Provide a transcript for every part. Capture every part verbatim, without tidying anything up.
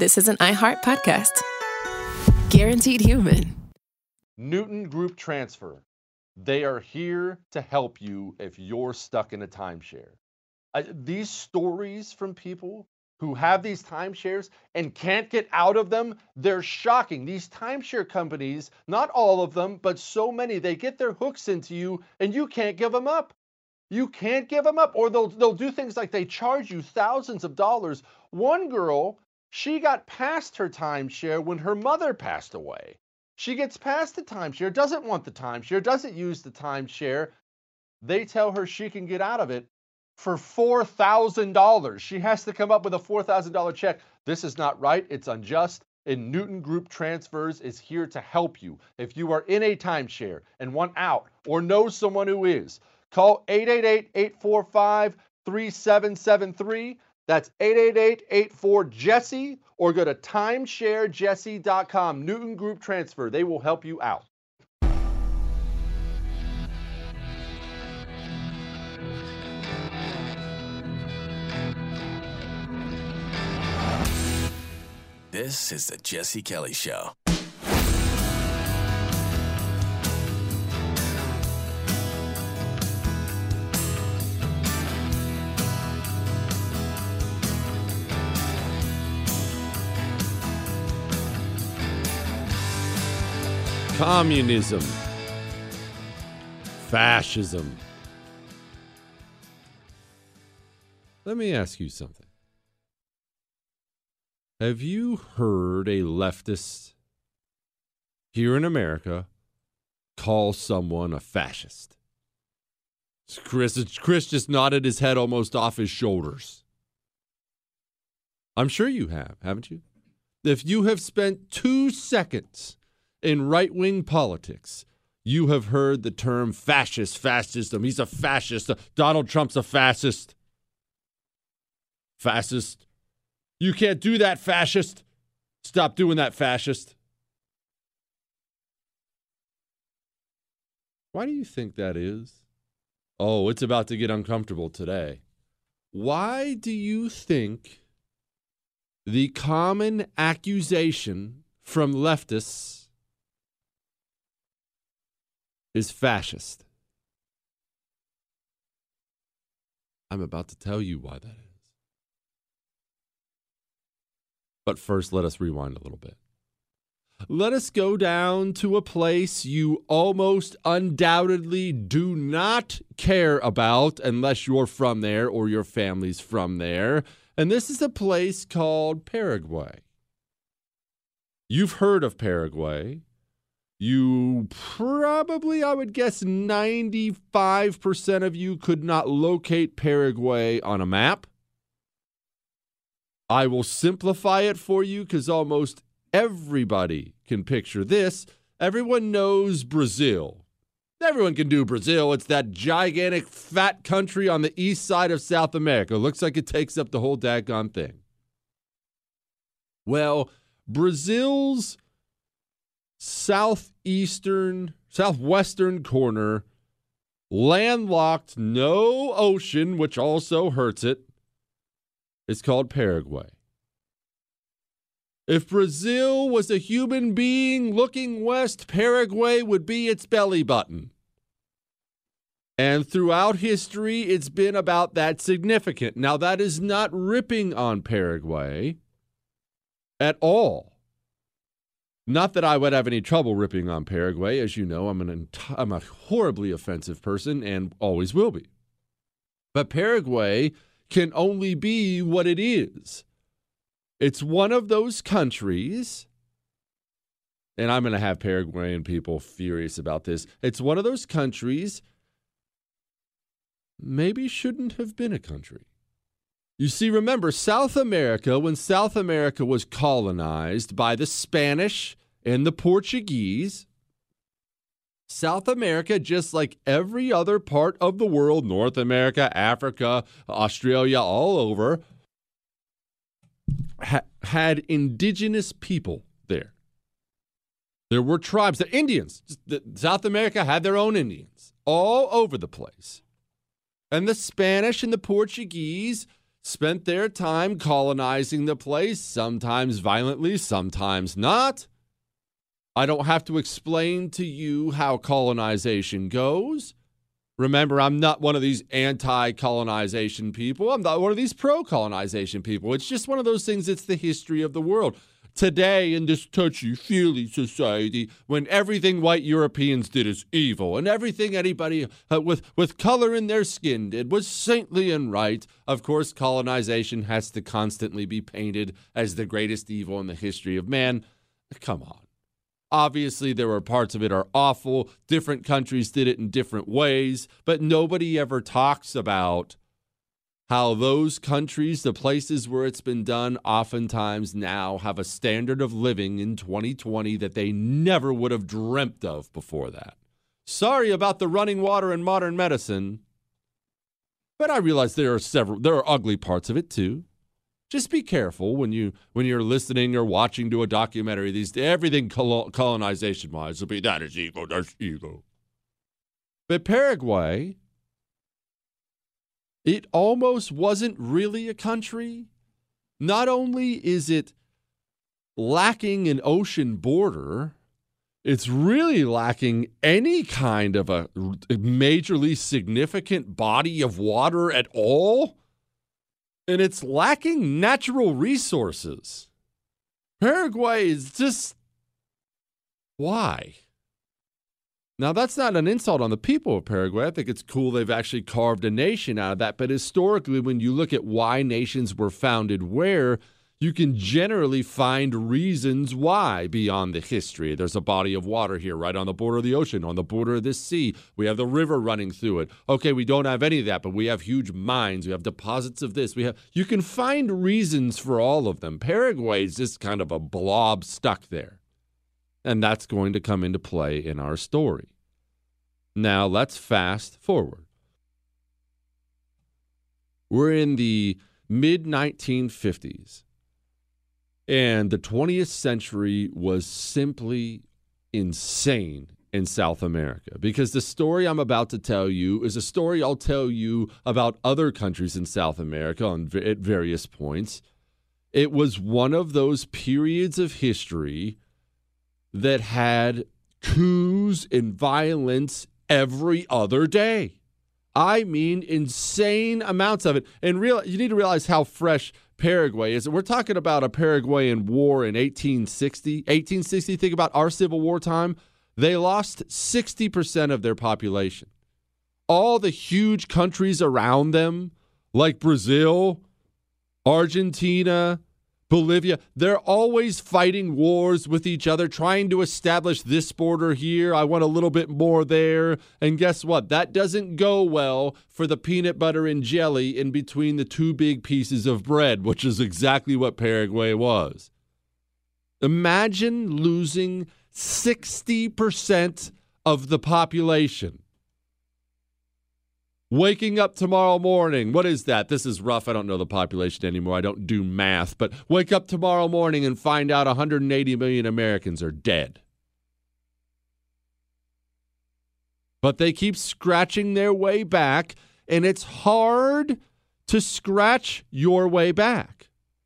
this is an iHeart podcast. Guaranteed human. Newton Group Transfer. They are here to help you if you're stuck in a timeshare. I, these stories from people who have these timeshares and can't get out of them, they're shocking. These timeshare companies, not all of them, but so many, they get their hooks into you and you can't give them up. You can't give them up, or they'll they'll do things like they charge you thousands of dollars. One girl, she got past her timeshare when her mother passed away. She gets past the timeshare, doesn't want the timeshare, doesn't use the timeshare. They tell her she can get out of it for four thousand dollars. She has to come up with a four thousand dollars check. This is not right. It's unjust. And Newton Group Transfers is here to help you. If you are in a timeshare and want out or know someone who is, call eight eight eight, eight four five, three seven seven three. That's eight eight eight, eight four, Jesse, or go to timeshare jesse dot com. Newton Group Transfer. They will help you out. This is the Jesse Kelly Show. Communism, fascism. Let me ask you something. Have you heard a leftist here in America call someone a fascist? Chris, Chris just nodded his head almost off his shoulders. I'm sure you have, haven't you? If you have spent two seconds in right-wing politics, you have heard the term fascist, fascism. He's a fascist. Donald Trump's a fascist. Fascist. You can't do that, fascist. Stop doing that, fascist. Why do you think that is? Oh, it's about to get uncomfortable today. Why do you think the common accusation from leftists is fascist? I'm about to tell you why that is. But first, let us rewind a little bit. Let us go down to a place you almost undoubtedly do not care about unless you're from there or your family's from there. And this is a place called Paraguay. You've heard of Paraguay. You probably, I would guess, ninety-five percent of you could not locate Paraguay on a map. I will simplify it for you because almost everybody can picture this. Everyone knows Brazil. Everyone can do Brazil. It's that gigantic fat country on the east side of South America. Looks like it takes up the whole daggone thing. Well, Brazil's southeastern, southwestern corner, landlocked, no ocean, which also hurts it, is called Paraguay. If Brazil was a human being looking west, Paraguay would be its belly button. And throughout history, it's been about that significant. Now, that is not ripping on Paraguay at all. Not that I would have any trouble ripping on Paraguay. As you know, I'm, an, I'm a horribly offensive person and always will be. But Paraguay can only be what it is. It's one of those countries, and I'm going to have Paraguayan people furious about this. It's one of those countries maybe shouldn't have been a country. You see, remember, South America, when South America was colonized by the Spanish and the Portuguese, South America, just like every other part of the world, North America, Africa, Australia, all over, ha- had indigenous people there. There were tribes, the Indians. South America had their own Indians all over the place. And the Spanish and the Portuguese spent their time colonizing the place, sometimes violently, sometimes not. I don't have to explain to you how colonization goes. Remember, I'm not one of these anti-colonization people. I'm not one of these pro-colonization people. It's just one of those things. It's the history of the world. Today, in this touchy-feely society, when everything white Europeans did is evil and everything anybody uh, with, with color in their skin did was saintly and right, of course, colonization has to constantly be painted as the greatest evil in the history of man. Come on. Obviously, there were parts of it are awful. Different countries did it in different ways, but nobody ever talks about how those countries, the places where it's been done, oftentimes now have a standard of living in twenty twenty that they never would have dreamt of before that. Sorry about the running water in modern medicine, but I realize there are several, there are ugly parts of it too. Just be careful when you when you're listening or watching to a documentary. These everything colonization wise will be that is evil, that's evil. But Paraguay, it almost wasn't really a country. Not only is it lacking an ocean border, it's really lacking any kind of a majorly significant body of water at all. And it's lacking natural resources. Paraguay is just... why? Now, that's not an insult on the people of Paraguay. I think it's cool they've actually carved a nation out of that. But historically, when you look at why nations were founded where, you can generally find reasons why beyond the history. There's a body of water here right on the border of the ocean, on the border of this sea. We have the river running through it. Okay, we don't have any of that, but we have huge mines. We have deposits of this. We have. You can find reasons for all of them. Paraguay is just kind of a blob stuck there. And that's going to come into play in our story. Now, let's fast forward. We're in the mid nineteen fifties. And the twentieth century was simply insane in South America, because the story I'm about to tell you is a story I'll tell you about other countries in South America on, at various points. It was one of those periods of history that had coups and violence every other day. I mean, insane amounts of it. And real, you need to realize how fresh Paraguay is. We're talking about a Paraguayan war in eighteen sixty. eighteen sixty, think about our Civil War time. They lost sixty percent of their population. All the huge countries around them, like Brazil, Argentina, Bolivia, they're always fighting wars with each other, trying to establish this border here. I want a little bit more there. And guess what? That doesn't go well for the peanut butter and jelly in between the two big pieces of bread, which is exactly what Paraguay was. Imagine losing sixty percent of the population. Waking up tomorrow morning, what is that? This is rough. I don't know the population anymore. I don't do math. But wake up tomorrow morning and find out one hundred eighty million Americans are dead. But they keep scratching their way back, and it's hard to scratch your way back.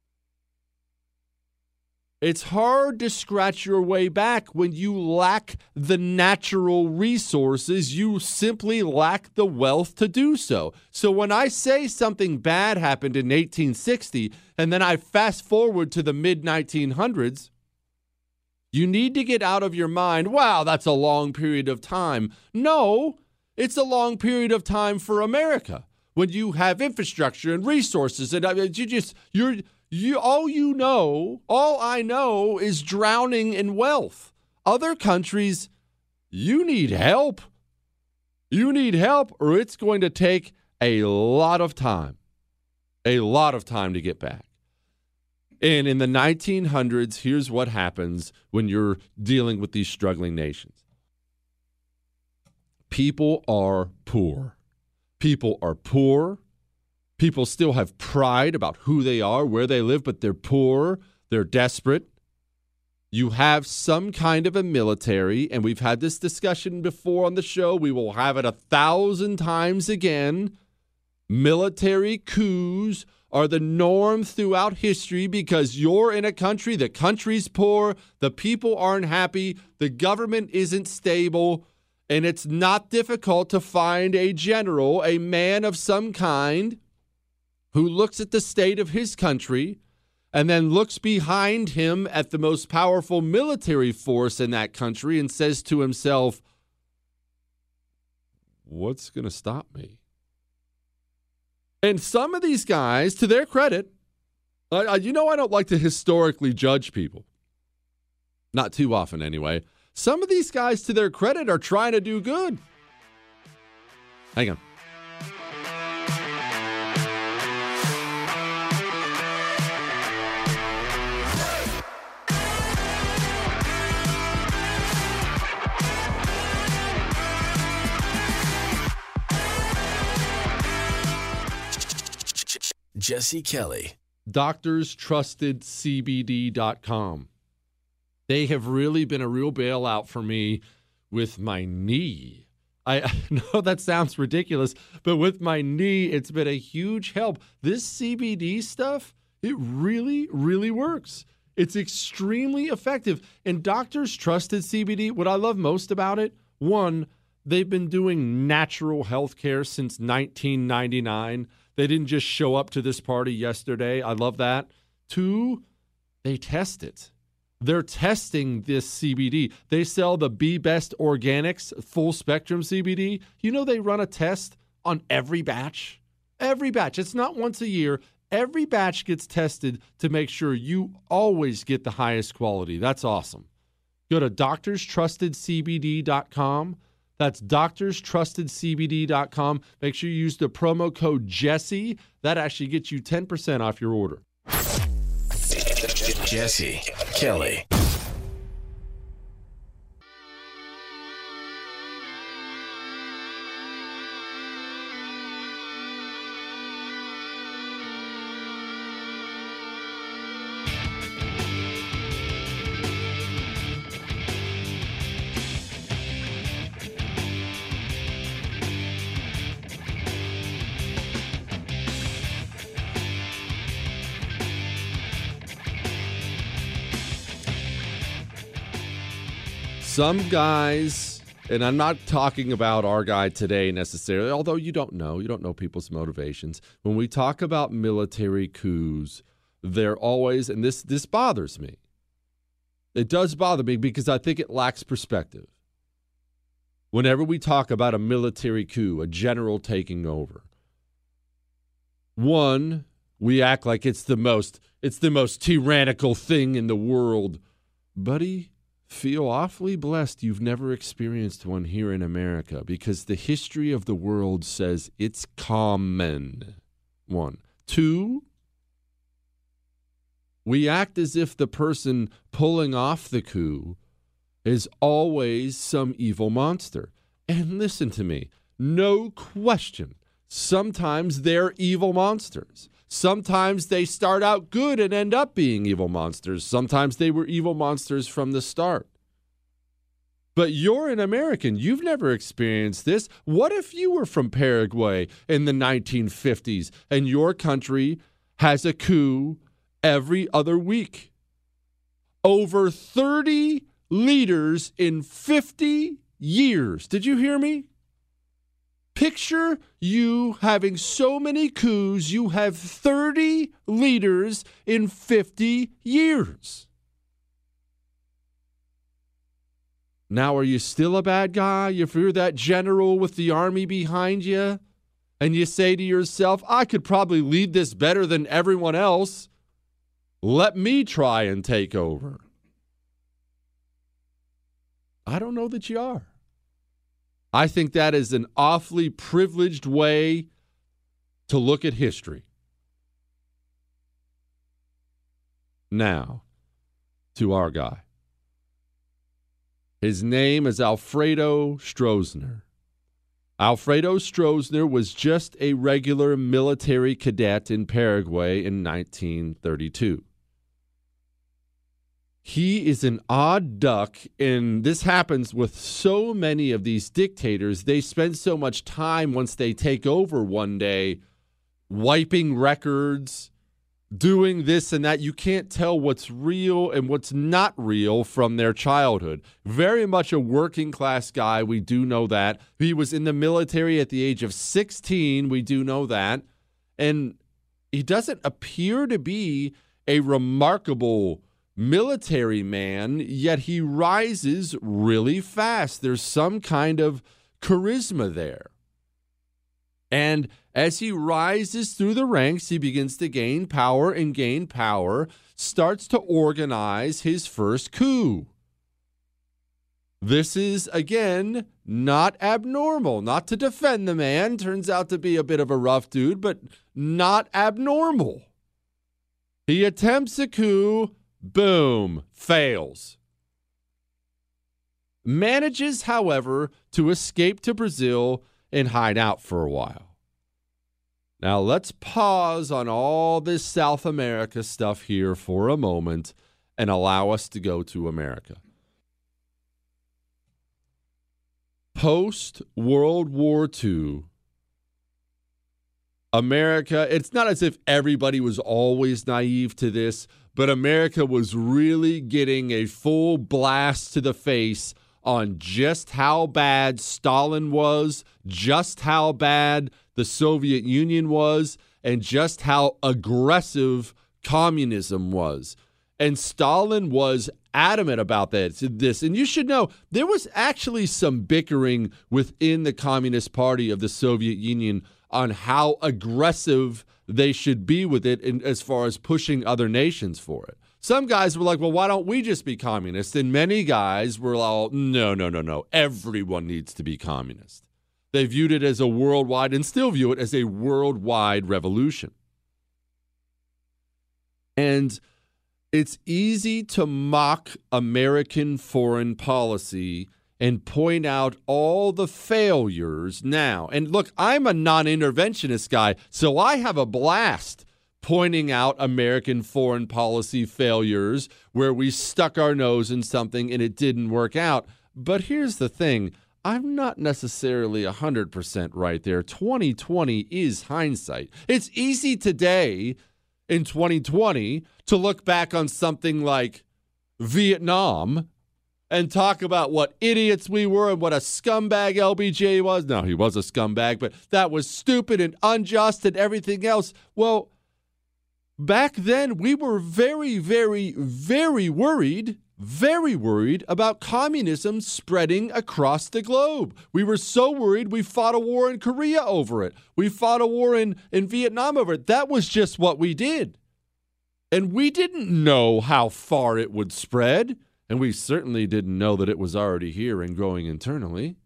It's hard to scratch your way back when you lack the natural resources. You simply lack the wealth to do so. So when I say something bad happened in eighteen sixty, and then I fast forward to the mid nineteen hundreds, you need to get out of your mind, wow, that's a long period of time. No, it's a long period of time for America. When you have infrastructure and resources, and I mean, you just, you're... You, all you know, all I know is drowning in wealth. Other countries, you need help. You need help, or it's going to take a lot of time, a lot of time to get back. And in the nineteen hundreds, here's what happens when you're dealing with these struggling nations. People are poor. People are poor. People still have pride about who they are, where they live, but they're poor, they're desperate. You have some kind of a military, and we've had this discussion before on the show. We will have it a thousand times again. Military coups are the norm throughout history because you're in a country, the country's poor, the people aren't happy, the government isn't stable, and it's not difficult to find a general, a man of some kind, who looks at the state of his country and then looks behind him at the most powerful military force in that country and says to himself, what's going to stop me? And some of these guys, to their credit, uh, you know I don't like to historically judge people. Not too often anyway. Some of these guys, to their credit, are trying to do good. Hang on. Jesse Kelly. doctors trusted C B D dot com. They have really been a real bailout for me with my knee. I, I know that sounds ridiculous, but with my knee, it's been a huge help. This C B D stuff, it really, really works. It's extremely effective. And doctors trusted C B D. What I love most about it, one, they've been doing natural health care since nineteen ninety-nine. They didn't just show up to this party yesterday. I love that. Two, they test it. They're testing this C B D. They sell the Be Best Organics full spectrum C B D. You know they run a test on every batch? Every batch. It's not once a year. Every batch gets tested to make sure you always get the highest quality. That's awesome. Go to doctors trusted C B D dot com. That's doctors trusted C B D dot com. Make sure you use the promo code Jesse. That actually gets you ten percent off your order. Jesse Kelly. Some guys, and I'm not talking about our guy today necessarily, although you don't know. You don't know people's motivations. When we talk about military coups, they're always, and this this bothers me. It does bother me because I think it lacks perspective. Whenever we talk about a military coup, a general taking over, one, we act like it's the most, it's the most tyrannical thing in the world. Buddy, feel awfully blessed you've never experienced one here in America because the history of the world says it's common. One. Two, we act as if the person pulling off the coup is always some evil monster. And listen to me, no question, sometimes they're evil monsters. Sometimes they start out good and end up being evil monsters. Sometimes they were evil monsters from the start. But you're an American. You've never experienced this. What if you were from Paraguay in the nineteen fifties and your country has a coup every other week? Over thirty leaders in fifty years. Did you hear me? Picture you having so many coups, you have thirty leaders in fifty years. Now, are you still a bad guy? If you're that general with the army behind you, and you say to yourself, I could probably lead this better than everyone else. Let me try and take over. I don't know that you are. I think that is an awfully privileged way to look at history. Now, to our guy. His name is Alfredo Stroessner. Alfredo Stroessner was just a regular military cadet in Paraguay in nineteen thirty-two. He is an odd duck, and this happens with so many of these dictators. They spend so much time once they take over one day wiping records, doing this and that. You can't tell what's real and what's not real from their childhood. Very much a working class guy. We do know that. He was in the military at the age of sixteen. We do know that. And he doesn't appear to be a remarkable military man, yet he rises really fast. There's some kind of charisma there. And as he rises through the ranks, he begins to gain power and gain power, starts to organize his first coup. This is, again, not abnormal. Not to defend the man. Turns out to be a bit of a rough dude, but not abnormal. He attempts a coup, boom, fails. Manages, however, to escape to Brazil and hide out for a while. Now, let's pause on all this South America stuff here for a moment and allow us to go to America. Post-World War Two, America, it's not as if everybody was always naive to this, but America was really getting a full blast to the face on just how bad Stalin was, just how bad the Soviet Union was, and just how aggressive communism was. And Stalin was adamant about that, this. And you should know, there was actually some bickering within the Communist Party of the Soviet Union on how aggressive they should be with it in, as far as pushing other nations for it. Some guys were like, well, why don't we just be communist? And many guys were all, no, no, no, no. Everyone needs to be communist. They viewed it as a worldwide, and still view it as a worldwide revolution. And it's easy to mock American foreign policy and point out all the failures now. And look, I'm a non-interventionist guy, so I have a blast pointing out American foreign policy failures where we stuck our nose in something and it didn't work out. But here's the thing. I'm not necessarily one hundred percent right there. twenty twenty is hindsight. It's easy today in twenty twenty to look back on something like Vietnam and talk about what idiots we were and what a scumbag L B J was. No, he was a scumbag, but that was stupid and unjust and everything else. Well, back then we were very, very, very worried, very worried about communism spreading across the globe. We were so worried we fought a war in Korea over it. We fought a war in, in Vietnam over it. That was just what we did. And we didn't know how far it would spread. And we certainly didn't know that it was already here and growing internally.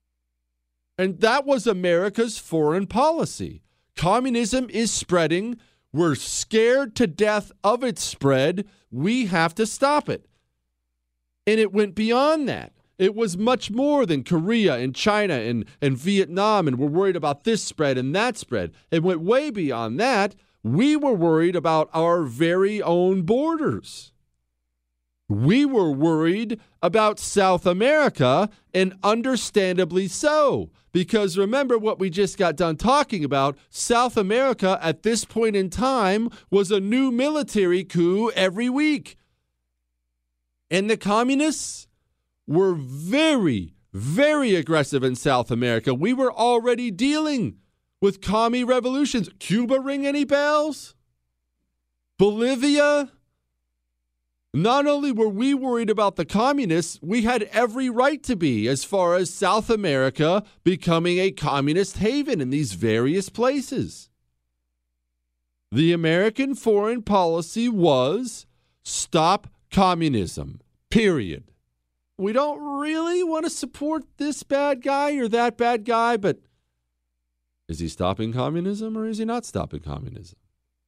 And that was America's foreign policy. Communism is spreading. We're scared to death of its spread. We have to stop it. And it went beyond that. It was much more than Korea and China and, and Vietnam, and we're worried about this spread and that spread. It went way beyond that. We were worried about our very own borders. We were worried about South America, and understandably so, because remember what we just got done talking about. South America at this point in time was a new military coup every week. And the communists were very, very aggressive in South America. We were already dealing with commie revolutions. Cuba, ring any bells? Bolivia? Not only were we worried about the communists, we had every right to be as far as South America becoming a communist haven in these various places. The American foreign policy was stop communism, period. We don't really want to support this bad guy or that bad guy, but is he stopping communism or is he not stopping communism?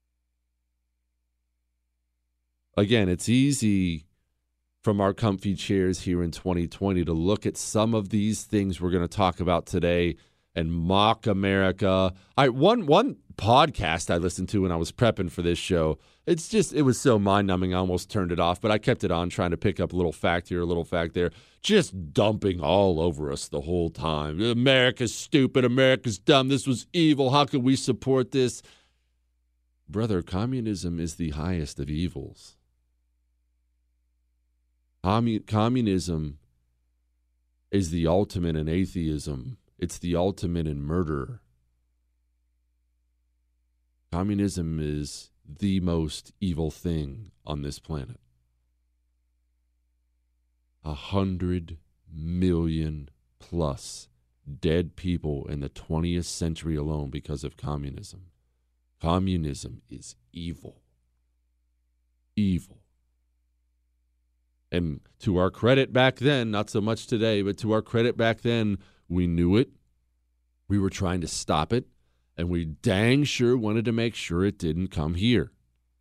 Again, it's easy from our comfy chairs here in twenty twenty to look at some of these things we're going to talk about today and mock America. I one one podcast I listened to when I was prepping for this show, it's just, it was so mind-numbing I almost turned it off, but I kept it on trying to pick up a little fact here, a little fact there, just dumping all over us the whole time. America's stupid, America's dumb, this was evil, how could we support this? brother, communism is the highest of evils. Commun- communism is the ultimate in atheism. It's the ultimate in murder. Communism is the most evil thing on this planet. A hundred million plus dead people in the twentieth century alone because of communism. Communism is evil. Evil. And to our credit back then, not so much today, but to our credit back then, we knew it. We were trying to stop it. And we dang sure wanted to make sure it didn't come here.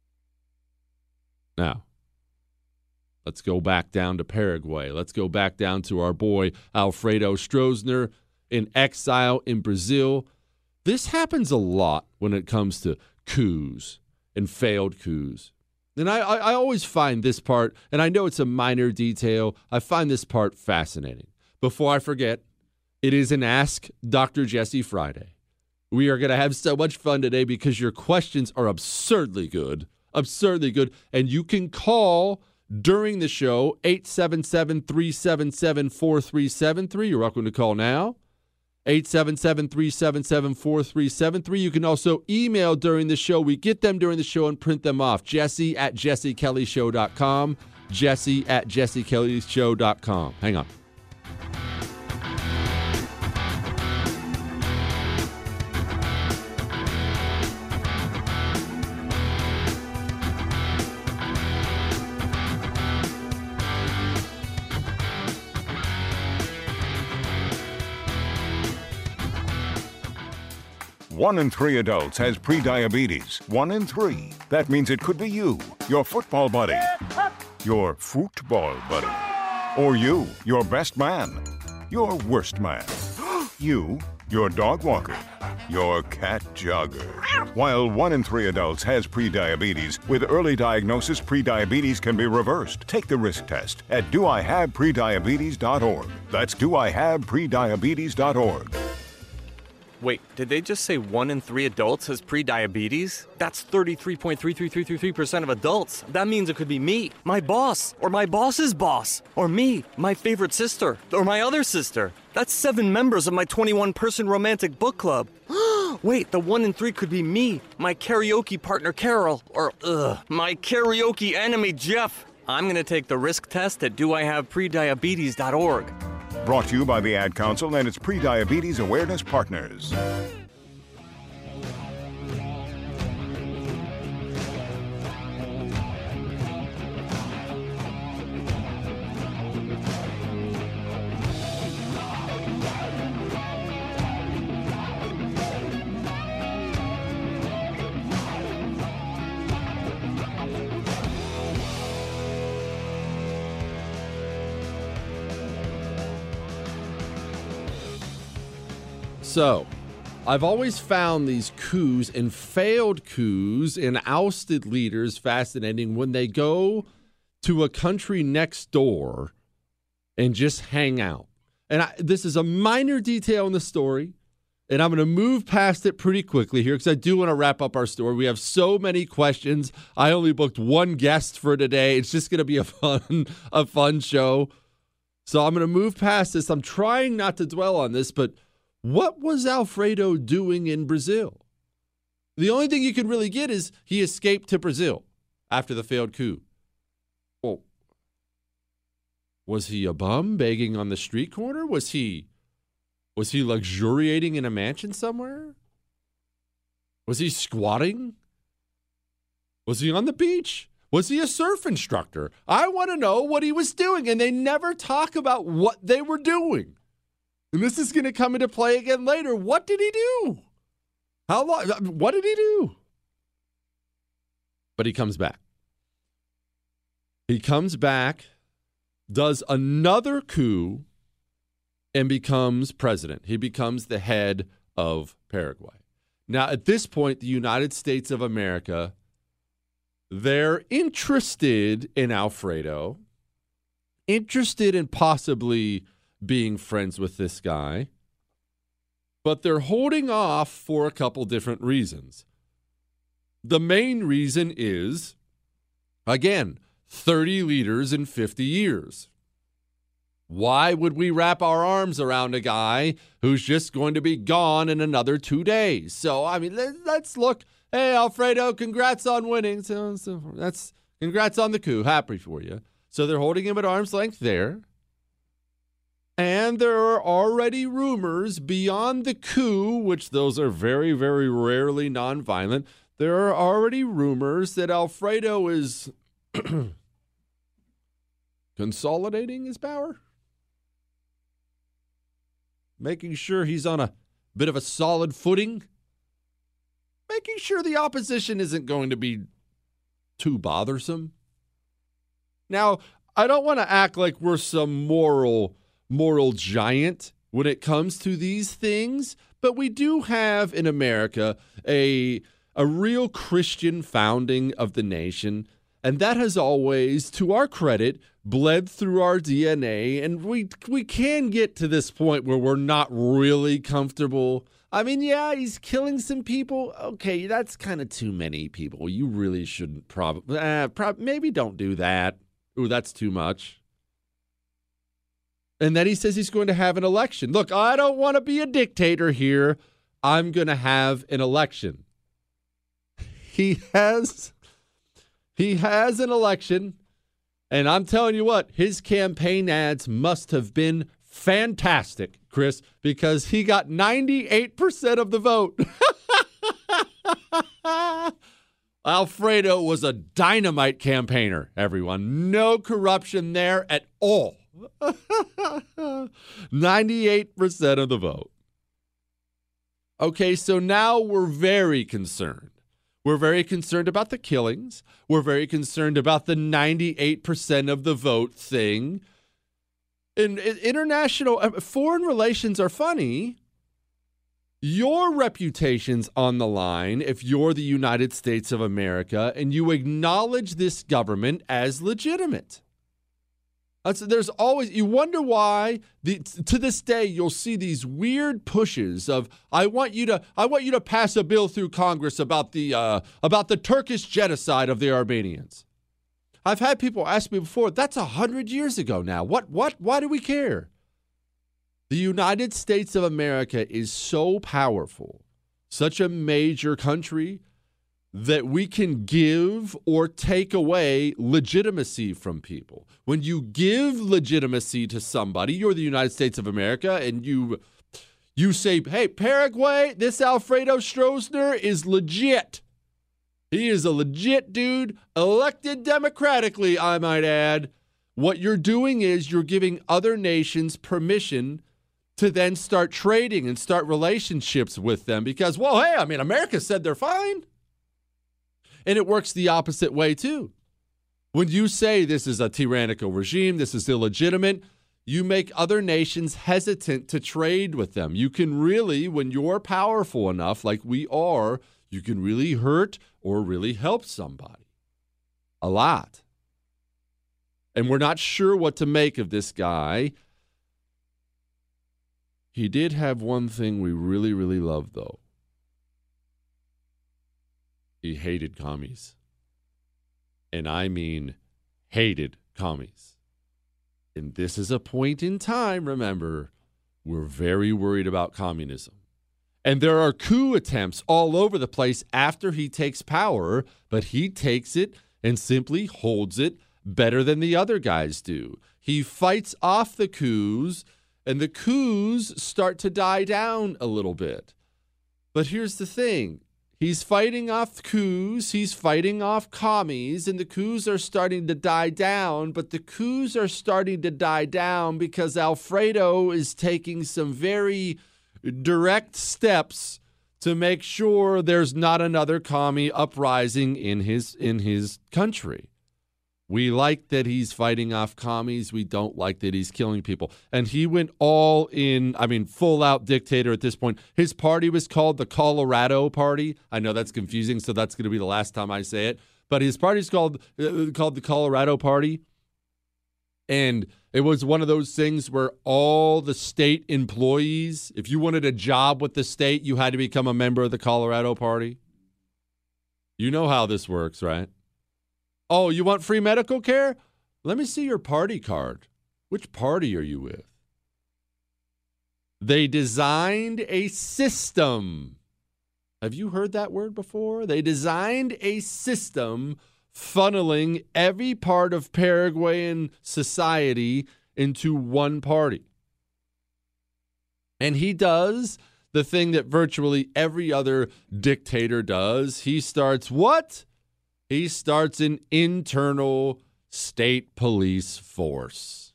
Now, let's go back down to Paraguay. Let's go back down to our boy Alfredo Stroessner in exile in Brazil. This happens a lot when it comes to coups and failed coups. And I, I, I always find this part, and I know it's a minor detail, I find this part fascinating. Before I forget, it is an Ask Doctor Jesse Friday. We are going to have so much fun today because your questions are absurdly good, absurdly good, and you can call during the show, eight seven seven, three seven seven, four three seven three. You're welcome to call now, eight seven seven, three seven seven, four three seven three. You can also email during the show. We get them during the show and print them off. Jesse at jesse kelly show dot com, Jesse at jesse kelly show dot com. Hang on. One in three adults has prediabetes. One in three. That means it could be you, your football buddy, your football buddy, or you, your best man, your worst man, you, your dog walker, your cat jogger. While one in three adults has prediabetes, with early diagnosis, prediabetes can be reversed. Take the risk test at do I have prediabetes dot org. That's do I have prediabetes dot org. Wait, did they just say one in three adults has prediabetes? That's thirty-three point three three three three three percent of adults. That means it could be me, my boss, or my boss's boss, or me, my favorite sister, or my other sister. That's seven members of my twenty-one person romantic book club. Wait, the one in three could be me, my karaoke partner Carol, or ugh, my karaoke enemy Jeff. I'm gonna take the risk test at do I have prediabetes dot org. Brought to you by the Ad Council and its Prediabetes Awareness Partners. So, I've always found these coups and failed coups and ousted leaders fascinating when they go to a country next door and just hang out. And I, this is a minor detail in the story, and I'm going to move past it pretty quickly here because I do want to wrap up our story. We have so many questions. I only booked one guest for today. It's just going to be a fun, a fun show. So I'm going to move past this. I'm trying not to dwell on this, but what was Alfredo doing in Brazil? The only thing you can really get is he escaped to Brazil after the failed coup. Well, was he a bum begging on the street corner? Was he was he luxuriating in a mansion somewhere? Was he squatting? Was he on the beach? Was he a surf instructor? I want to know what he was doing, and they never talk about what they were doing. And this is going to come into play again later. What did he do? How long? What did he do? But he comes back. He comes back, does another coup, and becomes president. He becomes the head of Paraguay. Now, at this point, the United States of America, they're interested in Alfredo, interested in possibly being friends with this guy, but they're holding off for a couple different reasons. The main reason is, again, thirty leaders in fifty years. Why would we wrap our arms around a guy who's just going to be gone in another two days? So, I mean, let's look. Hey, Alfredo, congrats on winning. So, so that's congrats on the coup. Happy for you. So they're holding him at arm's length there. And there are already rumors beyond the coup, which those are very, very rarely nonviolent. There are already rumors that Alfredo is consolidating his power. Making sure he's on a bit of a solid footing. Making sure the opposition isn't going to be too bothersome. Now, I don't want to act like we're some moral, moral giant when it comes to these things, but we do have in America a, a real Christian founding of the nation. And that has always, to our credit, bled through our D N A. And we we can get to this point where we're not really comfortable. I mean, yeah, he's killing some people. Okay, that's kind of too many people. You really shouldn't probably, uh, prob- maybe don't do that. Ooh, that's too much. And then he says he's going to have an election. Look, I don't want to be a dictator here. I'm going to have an election. He has... He has an election, and I'm telling you what, his campaign ads must have been fantastic, Chris, because he got ninety-eight percent of the vote. Alfredo was a dynamite campaigner, everyone. No corruption there at all. ninety-eight percent of the vote. Okay, so now we're very concerned. We're very concerned about the killings. We're very concerned about the ninety-eight percent of the vote thing. And international, foreign relations are funny. Your reputation's on the line if you're the United States of America and you acknowledge this government as legitimate. That's, there's always, you wonder why, the, to this day, you'll see these weird pushes of, I want you to, I want you to pass a bill through Congress about the, uh, about the Turkish genocide of the Armenians. I've had people ask me before, that's a hundred years ago now. What, what, why do we care? The United States of America is so powerful, such a major country, that we can give or take away legitimacy from people. When you give legitimacy to somebody, you're the United States of America, and you you say, hey, Paraguay, this Alfredo Stroessner is legit. He is a legit dude, elected democratically, I might add. What you're doing is you're giving other nations permission to then start trading and start relationships with them because, well, hey, I mean, America said they're fine. And it works the opposite way, too. When you say this is a tyrannical regime, this is illegitimate, you make other nations hesitant to trade with them. You can really, when you're powerful enough, like we are, you can really hurt or really help somebody. A lot. And we're not sure what to make of this guy. He did have one thing we really, really love, though. He hated commies. And I mean hated commies. And this is a point in time, remember, we're very worried about communism. And there are coup attempts all over the place after he takes power, but he takes it and simply holds it better than the other guys do. He fights off the coups, and the coups start to die down a little bit. But here's the thing. He's fighting off coups, he's fighting off commies, and the coups are starting to die down, but the coups are starting to die down because Alfredo is taking some very direct steps to make sure there's not another commie uprising in his in his country. We like that he's fighting off commies. We don't like that he's killing people. And he went all in, I mean, full-out dictator at this point. His party was called the Colorado Party. I know that's confusing, so that's going to be the last time I say it. But his party's called uh, called the Colorado Party. And it was one of those things where all the state employees, if you wanted a job with the state, you had to become a member of the Colorado Party. You know how this works, right? Oh, you want free medical care? Let me see your party card. Which party are you with? They designed a system. Have you heard that word before? They designed a system funneling every part of Paraguayan society into one party. And he does the thing that virtually every other dictator does. He starts what? He starts an internal state police force.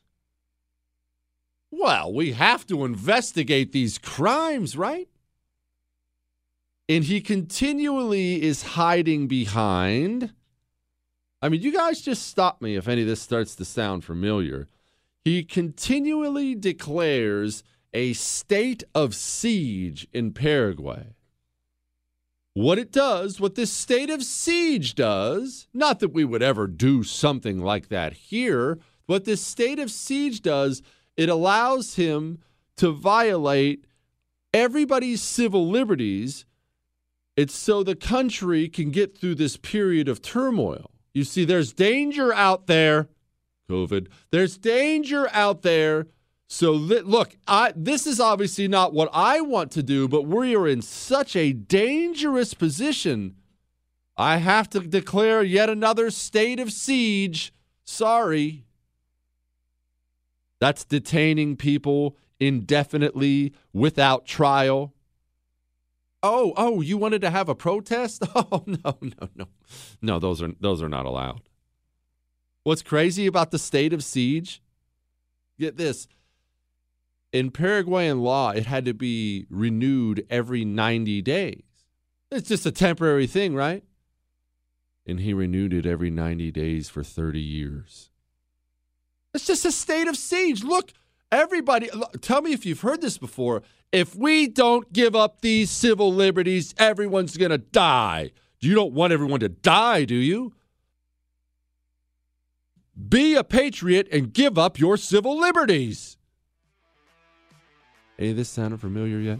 Well, we have to investigate these crimes, right? And he continually is hiding behind. I mean, you guys just stop me if any of this starts to sound familiar. He continually declares a state of siege in Paraguay. What it does, what this state of siege does, not that we would ever do something like that here, what this state of siege does, it allows him to violate everybody's civil liberties. It's so the country can get through this period of turmoil. You see, there's danger out there, COVID. There's danger out there. So, look, I, this is obviously not what I want to do, but we are in such a dangerous position. I have to declare yet another state of siege. Sorry. That's detaining people indefinitely without trial. Oh, oh, you wanted to have a protest? Oh, no, no, no. No, those are those are not allowed. What's crazy about the state of siege? Get this. In Paraguayan law, it had to be renewed every ninety days. It's just a temporary thing, right? And he renewed it every ninety days for thirty years. It's just a state of siege. Look, everybody, look, tell me if you've heard this before. If we don't give up these civil liberties, everyone's going to die. You don't want everyone to die, do you? Be a patriot and give up your civil liberties. Any of this sounded familiar yet?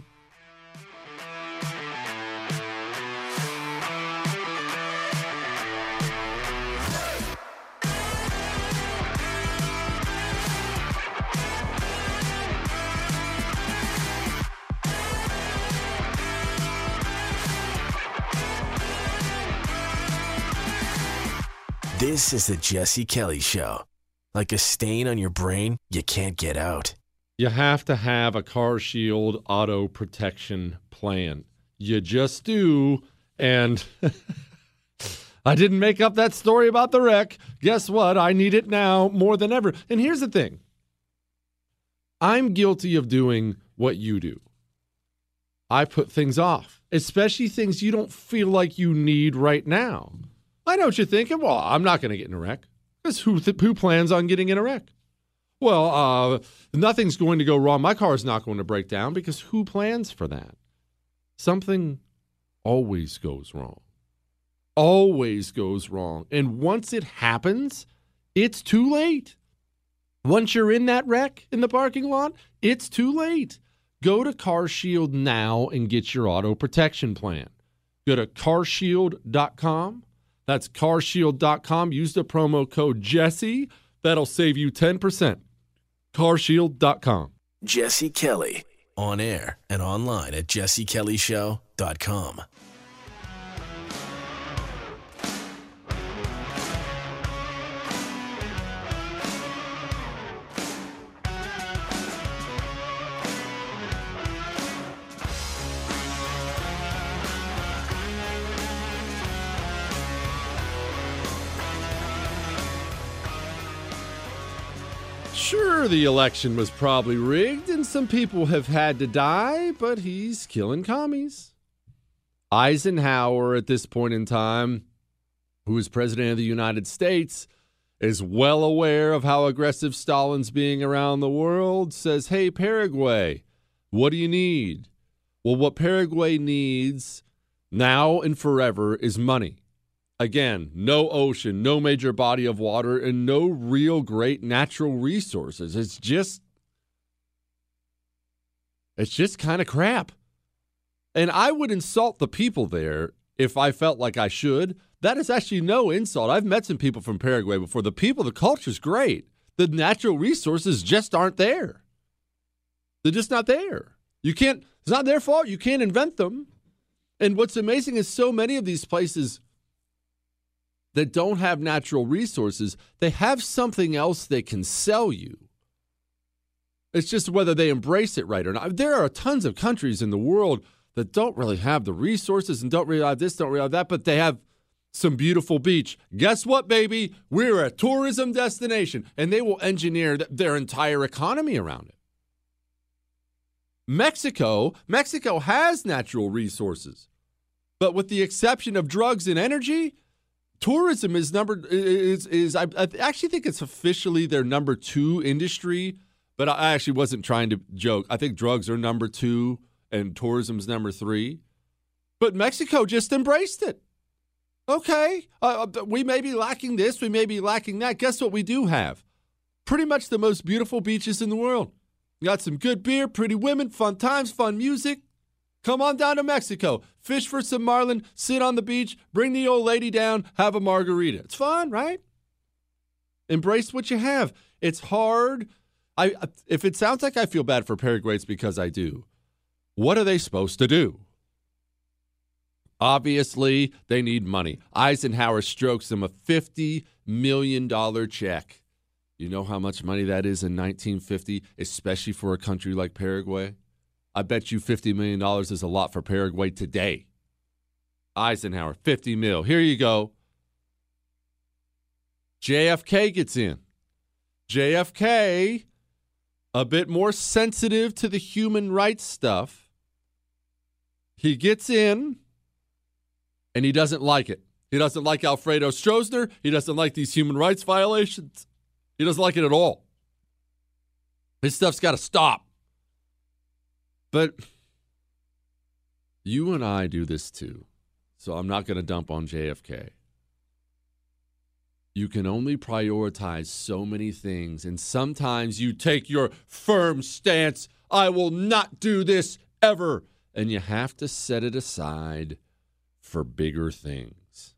This is the Jesse Kelly Show. Like a stain on your brain, you can't get out. You have to have a CarShield auto protection plan. You just do. And I didn't make up that story about the wreck. Guess what? I need it now more than ever. And here's the thing. I'm guilty of doing what you do. I put things off, especially things you don't feel like you need right now. I know what you're thinking. Well, I'm not going to get in a wreck. Because who, th- who plans on getting in a wreck? Well, uh, nothing's going to go wrong. My car is not going to break down because who plans for that? Something always goes wrong. Always goes wrong. And once it happens, it's too late. Once you're in that wreck in the parking lot, it's too late. Go to CarShield now and get your auto protection plan. Go to car shield dot com. That's car shield dot com. Use the promo code Jesse. That'll save you ten percent. car shield dot com. Jesse Kelly, on air and online at jesse kelly show dot com. Sure, the election was probably rigged and some people have had to die, but he's killing commies. Eisenhower, at this point in time, who is president of the United States, is well aware of how aggressive Stalin's being around the world, says, hey, Paraguay, what do you need? Well, what Paraguay needs now and forever is money. Again, no ocean, no major body of water, and no real great natural resources. It's just, it's just kind of crap. And I would insult the people there if I felt like I should. That is actually no insult. I've met some people from Paraguay before. The people, the culture's great. The natural resources just aren't there. They're just not there. You can't, it's not their fault. You can't invent them. And what's amazing is so many of these places that don't have natural resources, they have something else they can sell you. It's just whether they embrace it right or not. There are tons of countries in the world that don't really have the resources and don't really have this, don't really have that, but they have some beautiful beach. Guess what, baby? We're a tourism destination, and they will engineer th- their entire economy around it. Mexico, Mexico has natural resources, but with the exception of drugs and energy, tourism is number is is I, I actually think it's officially their number two industry, but I actually wasn't trying to joke. I think drugs are number two and tourism's number three, but Mexico just embraced it. Okay, uh, we may be lacking this, we may be lacking that. Guess what we do have? Pretty much the most beautiful beaches in the world. Got some good beer, pretty women, fun times, fun music. Come on down to Mexico. Fish for some marlin, sit on the beach, bring the old lady down, have a margarita. It's fun, right? Embrace what you have. It's hard. I if it sounds like I feel bad for Paraguay, it's because I do. What are they supposed to do? Obviously, they need money. Eisenhower strokes them a fifty million dollars check. You know how much money that is in nineteen fifty, especially for a country like Paraguay? I bet you fifty million dollars is a lot for Paraguay today. Eisenhower, fifty mil. Here you go. J F K gets in. J F K, a bit more sensitive to the human rights stuff. He gets in, and he doesn't like it. He doesn't like Alfredo Stroessner. He doesn't like these human rights violations. He doesn't like it at all. His stuff's got to stop. But you and I do this too, so I'm not going to dump on J F K. You can only prioritize so many things, and sometimes you take your firm stance, I will not do this ever, and you have to set it aside for bigger things.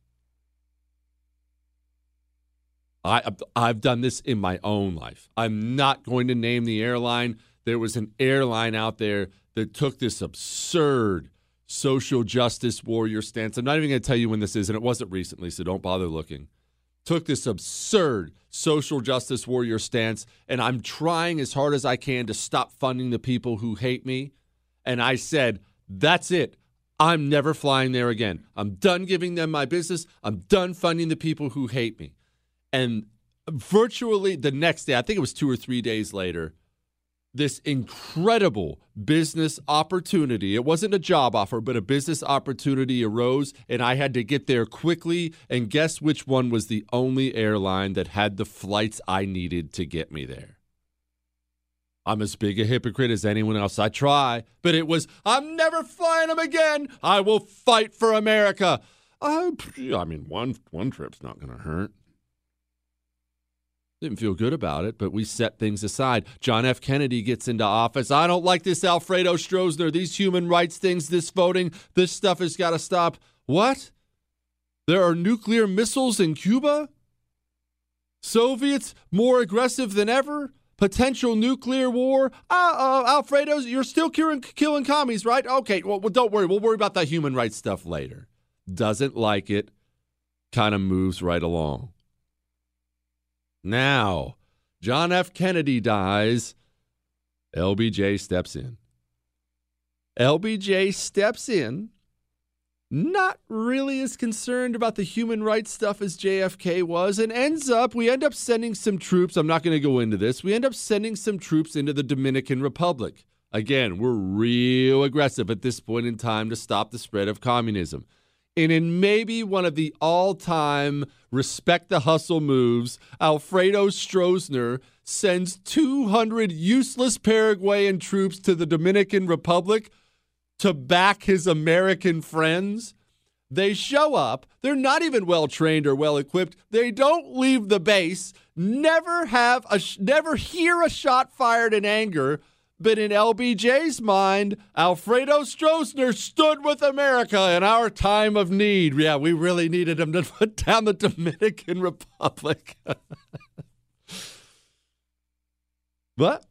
I, I've done this in my own life. I'm not going to name the airline. There was an airline out there that took this absurd social justice warrior stance. I'm not even going to tell you when this is, and it wasn't recently, so don't bother looking. Took this absurd social justice warrior stance, and I'm trying as hard as I can to stop funding the people who hate me. And I said, that's it. I'm never flying there again. I'm done giving them my business. I'm done funding the people who hate me. And virtually the next day, I think it was two or three days later, this incredible business opportunity, it wasn't a job offer, but a business opportunity arose, and I had to get there quickly. And guess which one was the only airline that had the flights I needed to get me there? I'm as big a hypocrite as anyone else. I try, but it was, I'm never flying them again. I will fight for America. Uh, I mean, one one trip's not going to hurt. Didn't feel good about it, but we set things aside. John F. Kennedy gets into office. I don't like this Alfredo Stroessner, these human rights things, this voting, this stuff has got to stop. What? There are nuclear missiles in Cuba? Soviets more aggressive than ever? Potential nuclear war? Uh, uh, Alfredo, you're still killing, killing commies, right? Okay, well, well, don't worry. We'll worry about that human rights stuff later. Doesn't like it. Kind of moves right along. Now, John F. Kennedy dies. L B J steps in. L B J steps in, not really as concerned about the human rights stuff as J F K was, and ends up, we end up sending some troops. I'm not going to go into this. We end up sending some troops into the Dominican Republic. Again, we're real aggressive at this point in time to stop the spread of communism. And in maybe one of the all-time respect the hustle moves, Alfredo Stroessner sends two hundred useless Paraguayan troops to the Dominican Republic to back his American friends. They show up. They're not even well-trained or well-equipped. They don't leave the base, never have a, never hear a shot fired in anger. but in L B J's mind, Alfredo Stroessner stood with America in our time of need. Yeah, we really needed him to put down the Dominican Republic. But,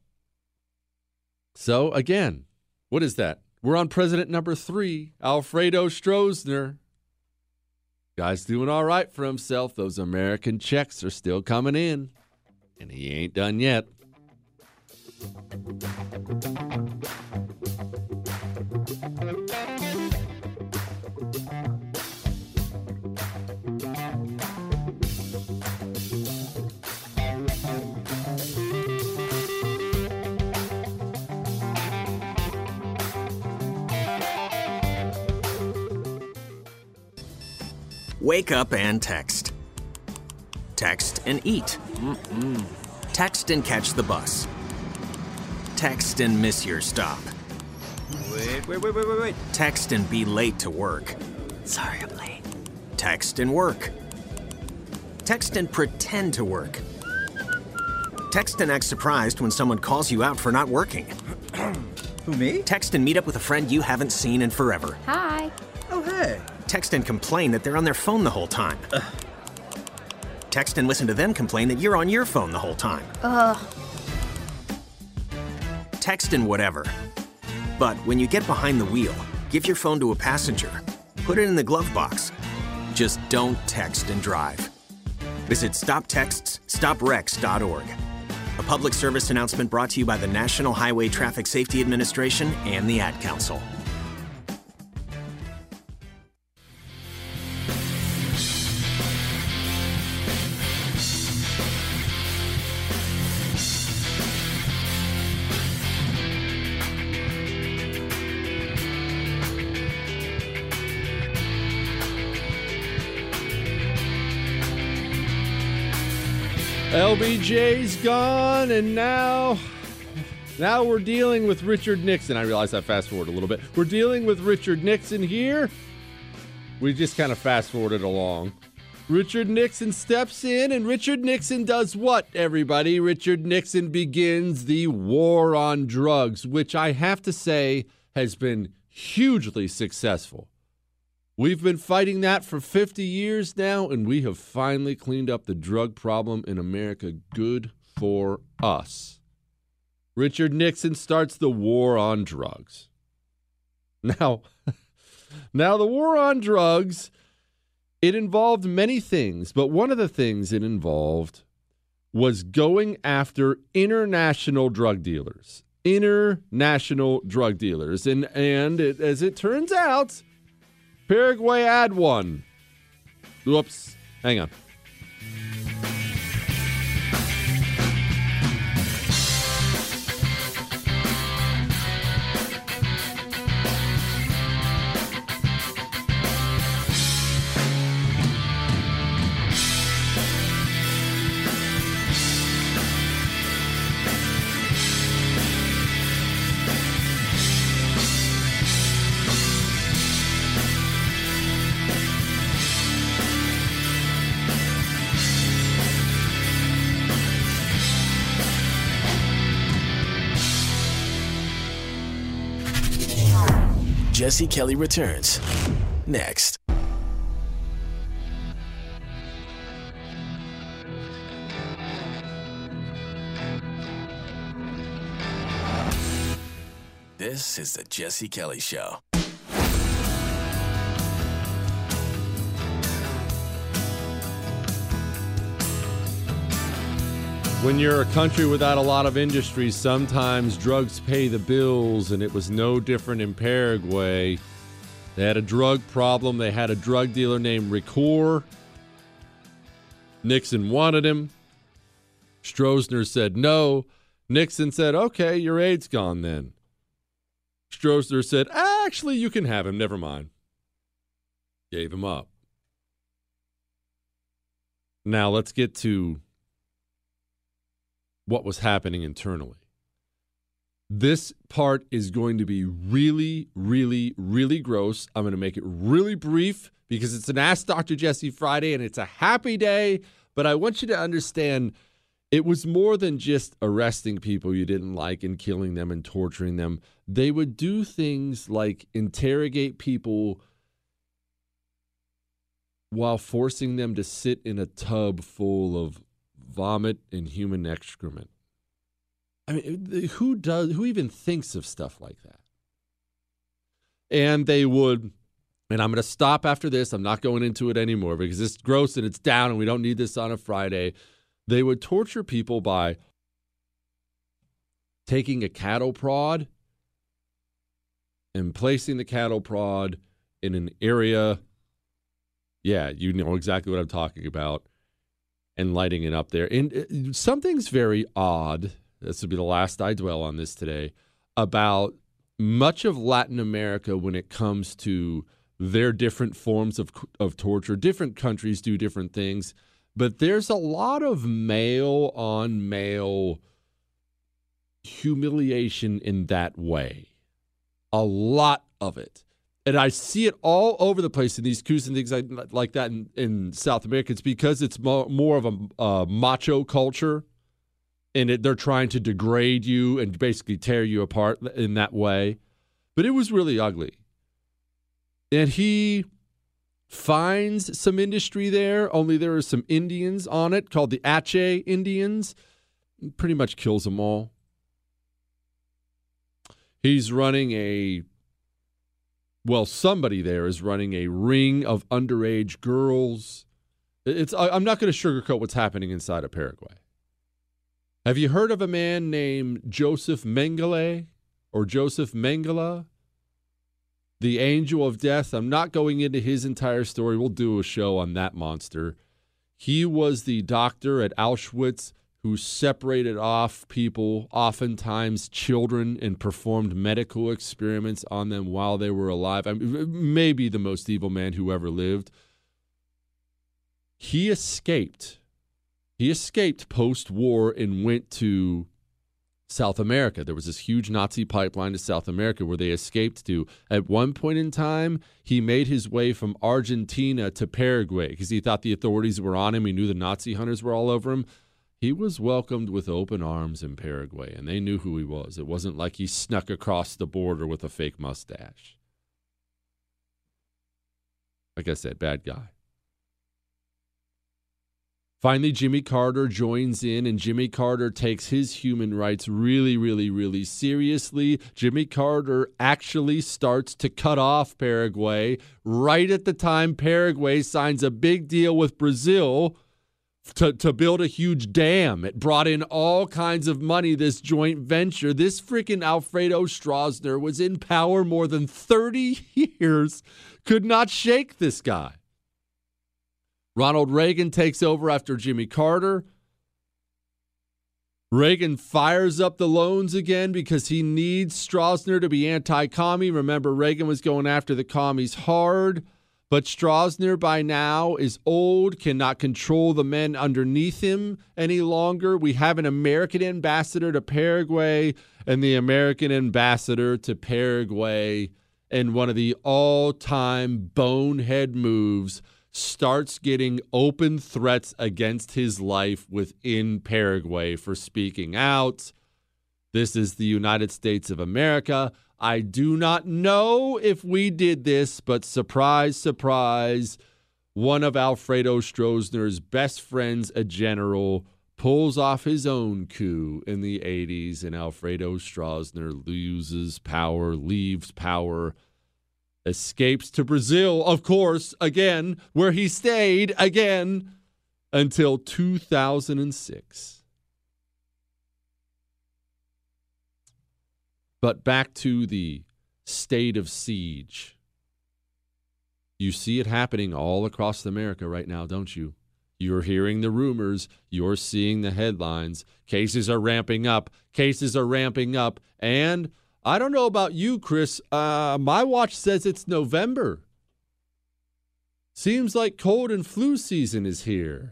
so again, what is that? We're on president number three, Alfredo Stroessner. Guy's doing all right for himself. Those American checks are still coming in, and he ain't done yet. Wake up and text. Text and eat. Mm-mm. Text and catch the bus. Text and miss your stop. Wait, wait, wait, wait, wait, wait. Text and be late to work. Sorry, I'm late. Text and work. Text and pretend to work. Text and act surprised when someone calls you out for not working. Who, me? Text and meet up with a friend you haven't seen in forever. Hi. Oh, hey. Text and complain that they're on their phone the whole time. Ugh. Text and listen to them complain that you're on your phone the whole time. Ugh. Text and whatever. But when you get behind the wheel, give your phone to a passenger. Put it in the glove box. Just don't text and drive. Visit stop texts stop wrecks dot org. A public service announcement brought to you by the National Highway Traffic Safety Administration and the Ad Council. L B J's gone, and now, now we're dealing with Richard Nixon. I realize I fast forward a little bit. We're dealing with Richard Nixon here. We just kind of fast forwarded along. Richard Nixon steps in, and Richard Nixon does what, everybody? Richard Nixon begins the war on drugs, which I have to say has been hugely successful. We've been fighting that for fifty years now, and we have finally cleaned up the drug problem in America. Good for us. Richard Nixon starts the war on drugs. Now, now the war on drugs, it involved many things, but one of the things it involved was going after international drug dealers. International drug dealers. And, and it, as it turns out, Paraguay had one. Whoops. Hang on. Jesse Kelly returns next. This is the Jesse Kelly Show. When you're a country without a lot of industry, sometimes drugs pay the bills, and it was no different in Paraguay. They had a drug problem. They had a drug dealer named Ricoeur. Nixon wanted him. Stroessner said no. Nixon said, okay, your aid's gone then. Stroessner said, actually, you can have him. Never mind. Gave him up. Now let's get to what was happening internally. This part is going to be really, really, really gross. I'm going to make it really brief because it's an Ask Doctor Jesse Friday and it's a happy day, but I want you to understand It was more than just arresting people you didn't like and killing them and torturing them. They would do things like interrogate people while forcing them to sit in a tub full of vomit and human excrement. I mean, who does, who even thinks of stuff like that? And they would, and I'm going to stop after this. I'm not going into it anymore because it's gross and it's down and we don't need this on a Friday. They would torture people by taking a cattle prod and placing the cattle prod in an area. Yeah, you know exactly what I'm talking about. And lighting it up there. And something's very odd, this will be the last I dwell on this today, about much of Latin America when it comes to their different forms of of torture. Different countries do different things, but there's a lot of male on male humiliation in that way. A lot of it. And I see it all over the place in these coups and things like, like that in, in South America. It's because it's mo- more of a uh, macho culture, and it, they're trying to degrade you and basically tear you apart in that way. But it was really ugly. And he finds some industry there, only there are some Indians on it called the Ache Indians. Pretty much kills them all. He's running a... Well, somebody there is running a ring of underage girls. It's, I'm not going to sugarcoat what's happening inside of Paraguay. Have you heard of a man named Joseph Mengele or Joseph Mengele? The Angel of Death. I'm not going into his entire story. We'll do a show on that monster. He was the doctor at Auschwitz who separated off people, oftentimes children, and performed medical experiments on them while they were alive. I mean, maybe the most evil man who ever lived. He escaped. He escaped post-war and went to South America. There was this huge Nazi pipeline to South America where they escaped to. At one point in time, he made his way from Argentina to Paraguay because he thought the authorities were on him. He knew the Nazi hunters were all over him. He was welcomed with open arms in Paraguay, and they knew who he was. It wasn't like he snuck across the border with a fake mustache. Like I said, bad guy. Finally, Jimmy Carter joins in, and Jimmy Carter takes his human rights really, really, really seriously. Jimmy Carter actually starts to cut off Paraguay right at the time Paraguay signs a big deal with Brazil To, to build a huge dam. It brought in all kinds of money, this joint venture. This freaking Alfredo Stroessner was in power more than thirty years. Could not shake this guy. Ronald Reagan takes over after Jimmy Carter. Reagan fires up the loans again because he needs Stroessner to be anti-commie. Remember, Reagan was going after the commies hard. But Stroessner by now is old, cannot control the men underneath him any longer. We have an American ambassador to Paraguay, and the American ambassador to Paraguay, and one of the all-time bonehead moves, starts getting open threats against his life within Paraguay for speaking out. This is the United States of America. I do not know if we did this, but surprise, surprise, one of Alfredo Stroessner's best friends, a general, pulls off his own coup in the eighties, and Alfredo Stroessner loses power, leaves power, escapes to Brazil, of course, again, where he stayed again until two thousand six. But back to the state of siege. You see it happening all across America right now, don't you? You're hearing the rumors. You're seeing the headlines. Cases are ramping up. Cases are ramping up. And I don't know about you, Chris. Uh, my watch says it's November. Seems like cold and flu season is here.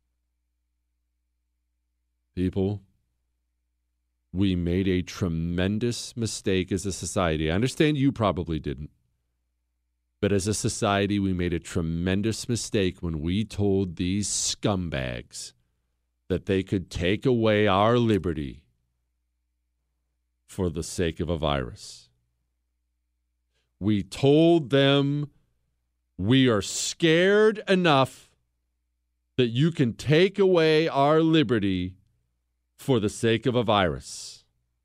People, we made a tremendous mistake as a society. I understand you probably didn't. But as a society, we made a tremendous mistake when we told these scumbags that they could take away our liberty for the sake of a virus. We told them we are scared enough that you can take away our liberty for the sake of a virus.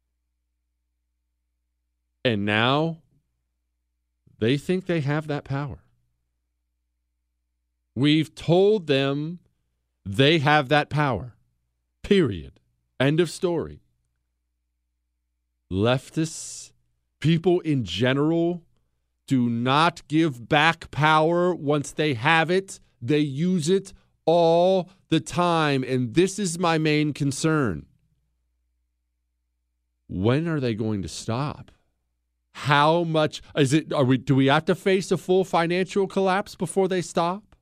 And now they think they have that power. We've told them they have that power. Period. End of story. Leftists, people in general, do not give back power once they have it. They use it all the time. And this is my main concern. When are they going to stop? How much is it? Are we? Do we have to face a full financial collapse before they stop?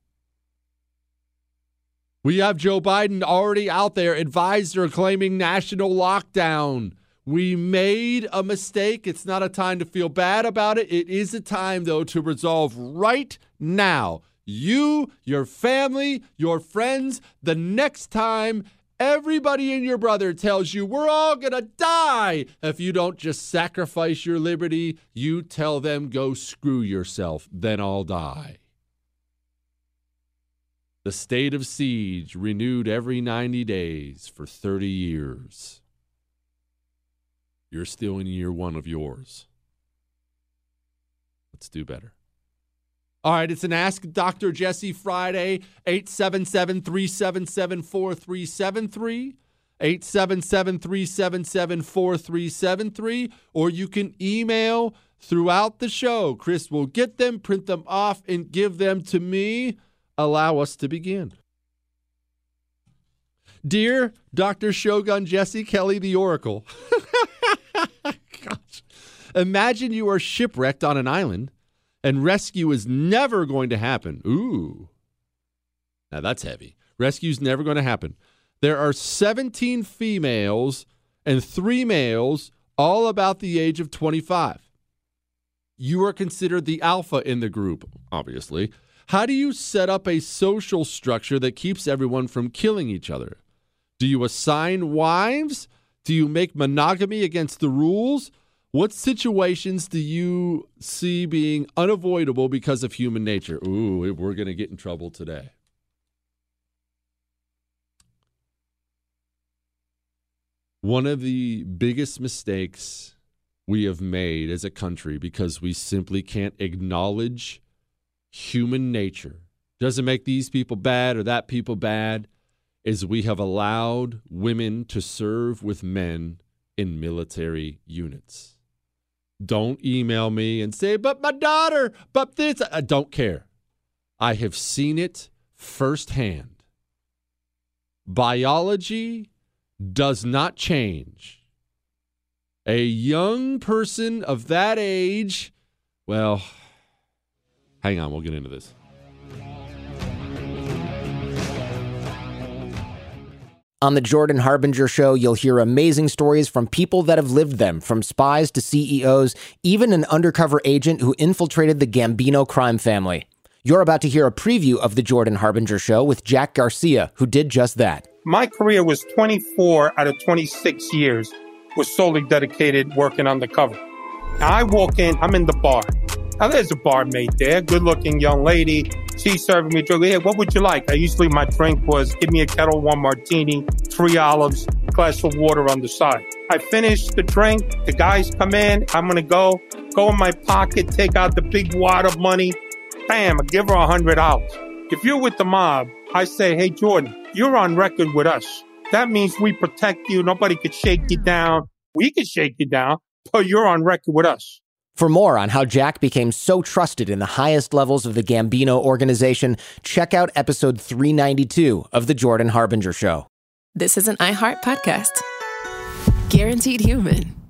We have Joe Biden already out there, advisor claiming national lockdown. We made a mistake. It's not a time to feel bad about it. It is a time, though, to resolve right now. You, your family, your friends, the next time everybody and your brother tells you we're all going to die if you don't just sacrifice your liberty, you tell them go screw yourself, then I'll die. The state of siege renewed every ninety days for thirty years. You're still in year one of yours. Let's do better. All right, it's an Ask Doctor Jesse Friday, eight seven seven, three seven seven, four three seven three, eight seven seven, three seven seven, four three seven three, or you can email throughout the show. Chris will get them, print them off, and give them to me. Allow us to begin. Dear Doctor Shogun Jesse Kelly, the Oracle. Gosh. Imagine you are shipwrecked on an island and rescue is never going to happen. Ooh. Now that's heavy. Rescue's never going to happen. There are seventeen females and three males, all about the age of twenty-five. You are considered the alpha in the group, obviously. How do you set up a social structure that keeps everyone from killing each other? Do you assign wives? Do you make monogamy against the rules? What situations do you see being unavoidable because of human nature? Ooh, we're going to get in trouble today. One of the biggest mistakes we have made as a country, because we simply can't acknowledge human nature, doesn't make these people bad or that people bad, is we have allowed women to serve with men in military units. Don't email me and say, but my daughter, but this. I don't care. I have seen it firsthand. Biology does not change. A young person of that age, well, hang on, we'll get into this. On the Jordan Harbinger Show, you'll hear amazing stories from people that have lived them, from spies to C E Os, even an undercover agent who infiltrated the Gambino crime family. You're about to hear a preview of the Jordan Harbinger Show with Jack Garcia, who did just that. My career was twenty-four out of twenty-six years was solely dedicated working undercover. Now I walk in, I'm in the bar. Now there's a barmaid there, good-looking young lady. She's serving me a drink. Hey, what would you like? I usually, my drink was, give me a Kettle One martini, three olives, glass of water on the side. I finish the drink. The guys come in. I'm going to go. Go in my pocket, take out the big wad of money. Bam, I give her one hundred dollars. If you're with the mob, I say, hey, Jordan, you're on record with us. That means we protect you. Nobody could shake you down. We could shake you down, but you're on record with us. For more on how Jack became so trusted in the highest levels of the Gambino organization, check out episode three ninety-two of The Jordan Harbinger Show. This is an iHeart podcast. Guaranteed Human.